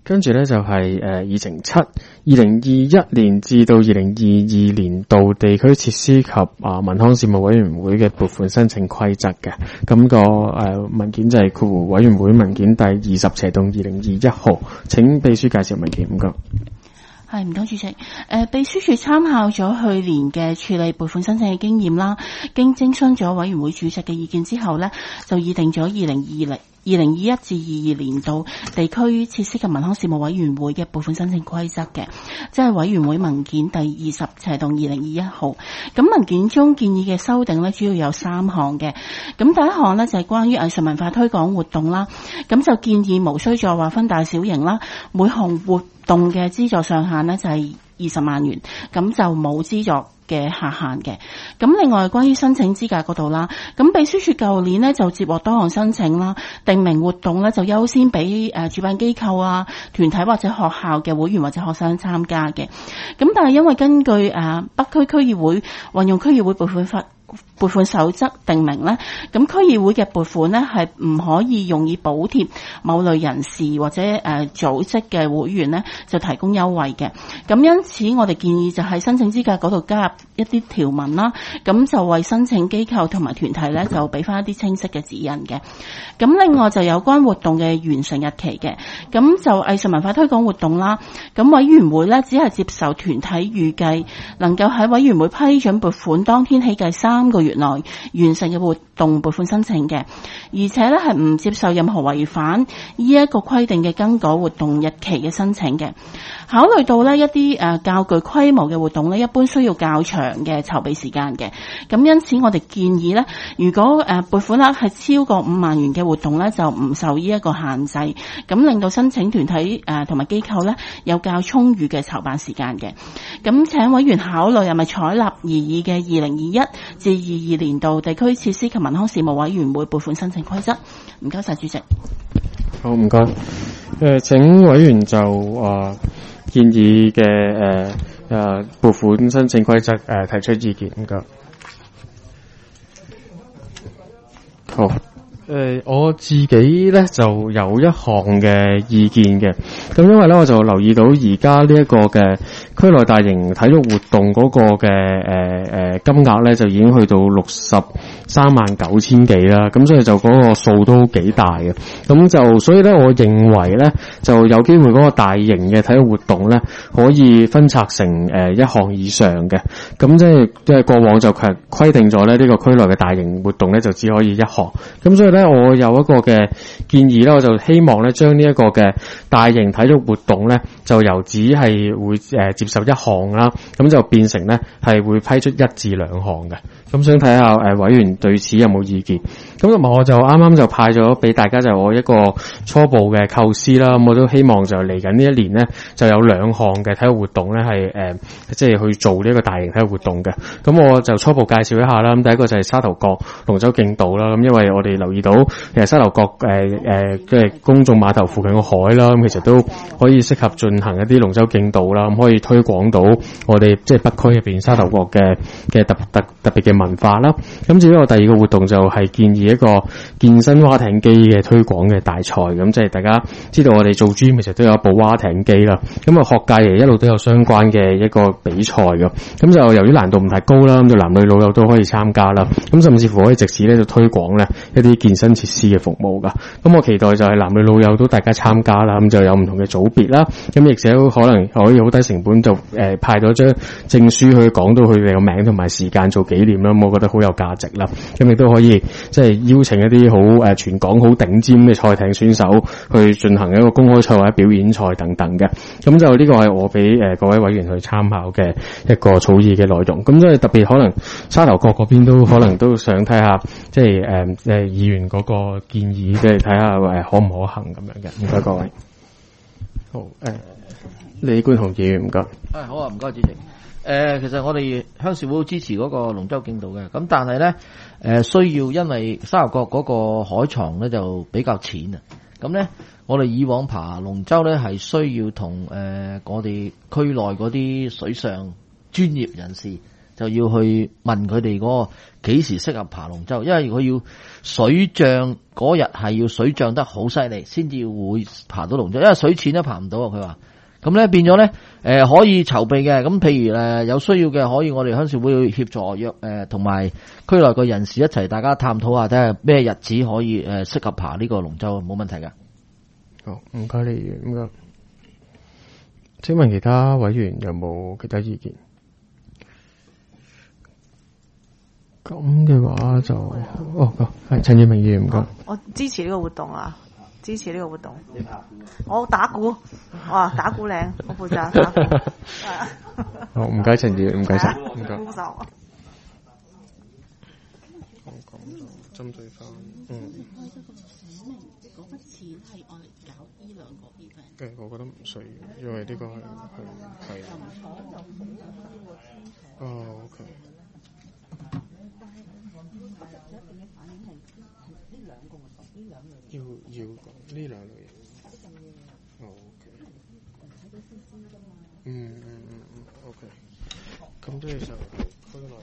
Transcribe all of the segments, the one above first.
跟住咧就係議程7 2021年至到2022年度地區設施及民康事務委員會嘅撥款申請規則嘅。咁個文件就係括弧委員會文件第20/2021號，請秘書介紹文件。唔該。 係，唔該主席。秘書處參考咗去年嘅處理撥款申請嘅經驗啦，經徵詢咗委員會主席嘅意見之後呢，就擬定咗2021至22年度地區設施及民康事務委員會嘅撥款申請規則嘅，即係委員會文件第20/2021號。咁文件中建議嘅修訂呢，主要有3項嘅。咁第一項呢，就係關於藝術文化推廣活動啦，咁就建議無需再劃分大小型啦，每項活動嘅資助上限呢，就係20萬元，咁就冇資助嘅下限嘅。咁另外關於申請資格嗰度啦，咁秘書處舊年呢就接獲多項申請啦，定名活動呢就優先俾主辦機構啊、團體或者學校嘅會員或者學生參加嘅。咁但係因為根據北區區議會運用區議會撥款守則定明呢，咁區議會嘅撥款呢係唔可以用以補貼某類人士或者組織嘅會員呢，就提供優惠嘅。咁因此我哋建議就喺申請資格嗰度加入一啲條文啦，咁就為申請機構同埋團體呢，就俾翻一啲清晰嘅指引嘅。咁另外就有關活動嘅完成日期嘅，咁就藝術文化推廣活動啦，咁委員會呢，只係接受團體預計能夠喺委員會批准撥款當天起計3個月內完成嘅活動撥款申請嘅，而且咧係唔接受任何違反呢一個規定嘅更改活動日期嘅申請嘅。考慮到呢一啲較具規模嘅活動呢，一般需要較長嘅籌備時間嘅，咁因此我哋建議呢，如果撥款額係超過5萬元嘅活動呢，就唔受呢一個限制，咁令到申請團體同埋機構呢有較充裕嘅籌辦時間嘅。咁請委員考慮係咪採納擬議嘅2021至22年度地區設施及民康事務委員會撥款申請規則。唔該晒主席。 好，唔該。請委員就建議嘅撥款申請規則提出意見。唔該。好。我自己咧就有一項嘅意見嘅，咁因為咧我就留意到而家呢一個嘅區內大型體育活動嗰個嘅金額咧就已經去到639000幾啦，咁所以就嗰個數都幾大嘅，咁就所以咧我認為咧就有機會嗰個大型嘅體育活動咧可以分拆成一項以上嘅，咁即係過往就規定咗咧呢個區內嘅大型活動咧就只可以一項，咁所以咧我有一個嘅建議咧，我就希望咧將呢一個嘅大型體育活動咧就由只係會接受一項啦，咁就變成咧係會批出1至2項嘅。咁想睇下委員對此有冇意見？咁同埋我就啱啱就派咗俾大家就我一個初步嘅構思啦。咁我都希望就嚟緊呢一年咧就有2項嘅體育活動咧係即係去做呢個大型體育活動嘅。咁我就初步介紹一下啦。咁第一個就係沙頭角龍舟競渡啦。咁因為我哋留意到其實沙頭角即係公眾碼頭附近個海啦，咁其實都可以適合進行一啲龍舟競渡啦。咁可以推廣到我哋即係北區入邊沙頭角嘅特別嘅文化啦。咁至於我第二個活動就係建議一個健身划艇機嘅推廣嘅大賽。咁即係大家知道我哋做 gym 其實都有一部划艇機啦。咁啊學界一路都有相關嘅一個比賽嘅。咁就由於難度唔太高啦，咁就男女老幼都可以參加啦。咁甚至乎可以藉此咧就推廣咧一啲健身設施嘅服務噶。咁我期待就係男女老幼都大家參加啦。咁就有唔同嘅組別啦。咁亦且可能可以好低成本就派咗張證書去講到佢哋個名同埋時間做紀念啦。我覺得好有價值啦。咁亦都可以即係邀請一啲好全港好頂尖嘅賽艇選手去進行一個公開賽或者表演賽等等嘅。咁就呢個係我俾各位委員去參考嘅一個草擬嘅內容。咁所以特別可能沙頭角嗰邊都可能都想睇下即係議員嗰個建議，即係睇下可唔可行咁樣嘅。唔該各位。好李冠雄議員唔該。 好啊，唔該主席。其實我哋鄉事會支持嗰個龍舟競渡嘅，咁但係咧需要因為沙頭角嗰個海床咧就比較淺啊，咁咧我哋以往爬龍舟咧係需要同我哋區內嗰啲水上專業人士就要去問佢哋嗰個幾時適合爬龍舟，因為佢要水漲嗰日係要水漲得好犀利，先至會爬到龍舟，因為水淺都爬唔到啊。佢話咁咧變咗咧，可以籌備嘅，咁譬如有需要嘅，可以我哋鄉事會協助約同埋區內嘅人士一齊，大家探討下睇下咩日子可以適合爬呢個龍舟，冇問題㗎。 好，唔該你，唔該。請問其他委員有冇其他意見？咁嘅話就，係陳耀明議員，唔該。 我支持呢個活動啊！支持呢個活動。我打鼓，打鼓嶺，我負責打鼓。 好，唔該陳議員，唔該晒，唔該。 鼓手。 我咁就針對翻， 嗰筆錢係愛嚟搞呢兩個 event。 我覺得唔需要，因為呢個係。OK。要講呢兩類型。OK。OK。咁即係就區內。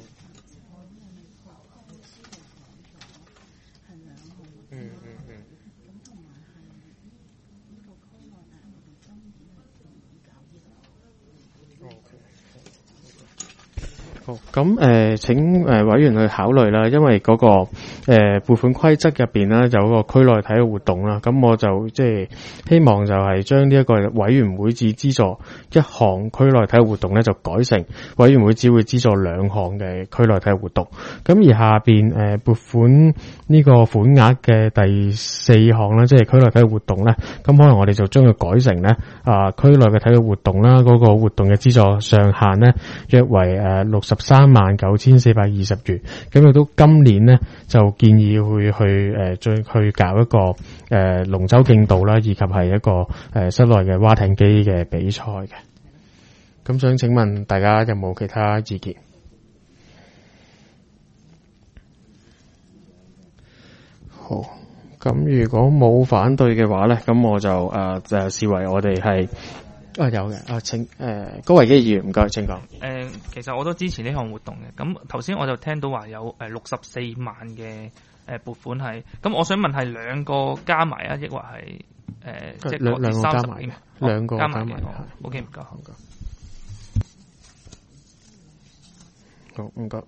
咁請委員去考慮啦，因為嗰個撥款規則入邊啦，有個區內體育活動啦，咁我就即係希望就係將呢一個委員會只資助一項區內體育活動咧，就改成委員會只會資助兩項嘅區內體育活動。咁而下邊撥款呢個款額嘅第四項啦，即係區內體育活動咧，咁可能我哋就將佢改成咧區內嘅體育活動啦，嗰個活動嘅資助上限咧約為639420元。咁亦都今年咧就建議會去搞一個龍舟競渡啦，以及係一個室內嘅划艇機嘅比賽嘅。咁想請問大家有冇其他意見？好，咁如果冇反對嘅話咧，咁我就視為我哋係有嘅。請高維基議員，唔該，請講。 其實我都支持呢項活動嘅。咁頭先我就聽到話有64萬嘅撥款係，咁我想問係兩個加埋啊，抑或係即係各自30幾？ 兩個加埋嘅。OK，唔該。 好，唔該。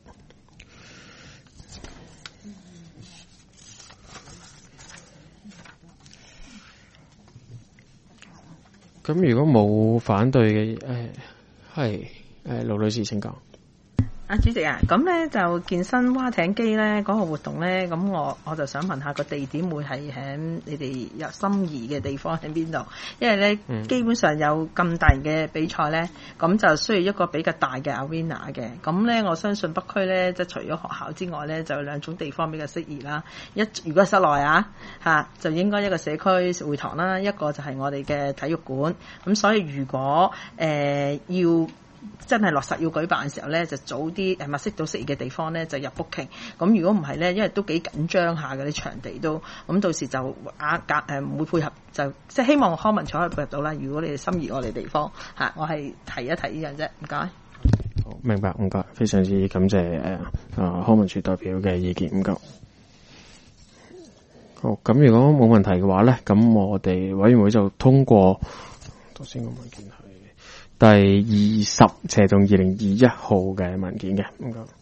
咁如果冇反對嘅，係盧女士請講。 主席啊，咁咧就健身划艇機咧嗰個活動咧，咁我就想問下個地點會係喺你哋有心儀嘅地方喺邊度？因為咧基本上有咁大型嘅比賽咧，咁就需要一個比較大嘅 arena 嘅。咁咧我相信北區咧，即係除咗學校之外咧，就有兩種地方比較適宜啦。如果室內就應該一個社區會堂啦，一個就係我哋嘅體育館。咁所以如果要真係落實要舉辦嘅時候咧，就早啲物色到適宜嘅地方咧，就入 booking。咁如果唔係咧，因為都幾緊張下嘅啲場地都，咁到時就唔會配合，就即係希望康文署可以配合到啦。如果你哋心儀我哋地方我係提一提呢樣啫，唔該。 好，明白，唔該，非常之感謝康文署代表嘅意見，唔該。好，咁如果冇問題嘅話咧，咁我哋委員會就通過頭先個文件係第20/2021號嘅文件嘅，唔該。